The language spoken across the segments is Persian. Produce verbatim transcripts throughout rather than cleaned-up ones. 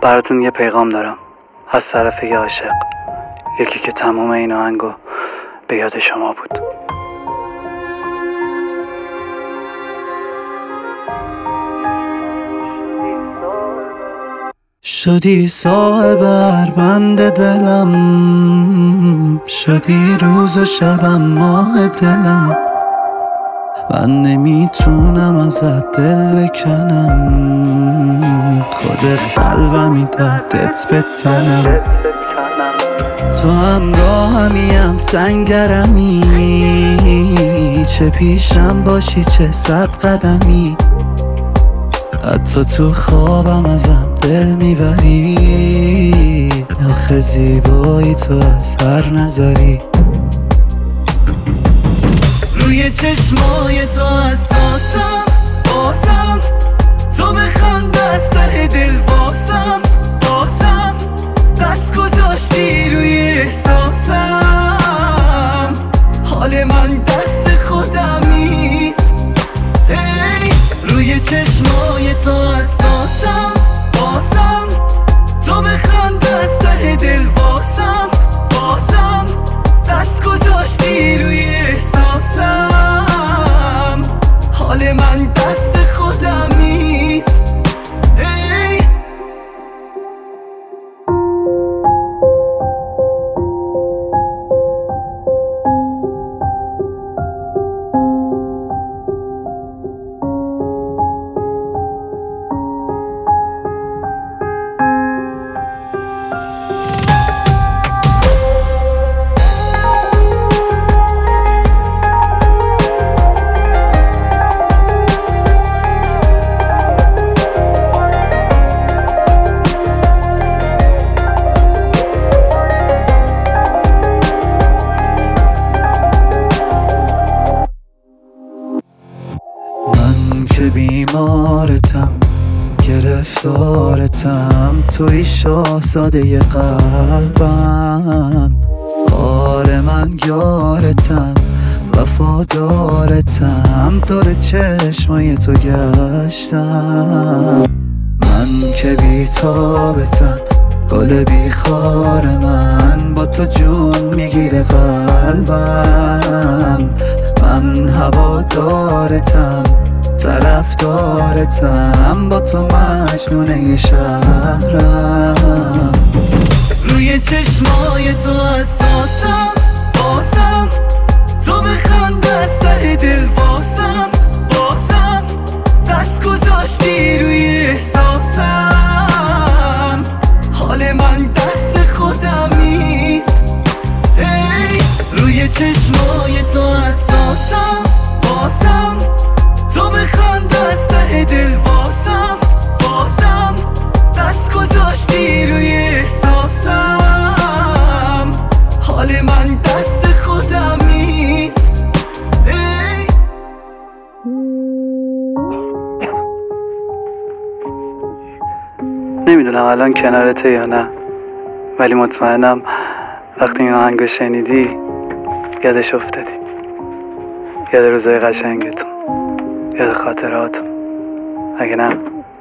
براتون یه پیغام دارم از طرف یه عاشق، یکی که تمام این آهنگو به یاد شما بود. شدی صاحب هر بند دلم، شدی روز و شبم ماه دلم. من نمیتونم ازت دل بکنم، خودت قلبمی دردت به تنم. تو همراهمیم سنگرمی، چه پیشم باشی چه صد قدمی. حتی تو خوابم ازم دل میبری، آخه زیبایی تو از هر نظری. روی چشمای تو حساسم، بازم تو بخند از ته دل واسم. بازم دست گذاشتی روی احساسم، حال من دست خودم نیست. ای روی چشمای تو حساسم، بازم تو بخند از ته دل واسم. بازم دست گذاشتی روی احساسم، حال من دست خودم نیست. ای من که بیمارتم، گرفتارتم، توی شاهزاده قلبم. آره من یارتم، وفادارتم، دور چشمای تو گشتم. من که بیتابتم، گل بیخار من، با تو جون میگیره قلبم. من هوادارتم، طرفدارتم، با تو مجنونه شهرم. روی چشمای تو حساسم، بازم تو بخند از ته دل واسم. بازم دست گذاشتی روی احساسم، حال من دست خودم نیست. ای روی چشمای تو حساسم، بازم تو بخند از ته دل واسم. بازم دست گذاشتی روی احساسم، حال من دست خودم نیست. ای نمیدونم الان کنارته یا نه، ولی مطمئنم وقتی این آهنگو شنیدی یادش افتادی، یاد روزای قشنگتون، یاد خاطراتون. اگه نه،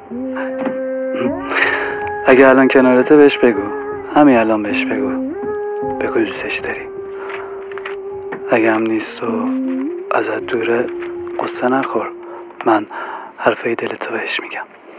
اگه الان کنارته بهش بگو، همین الان بهش بگو، بگو دوستش داری. اگه هم نیست و ازت دوره، قصه نخور، من حرفای دلتو بهش میگم.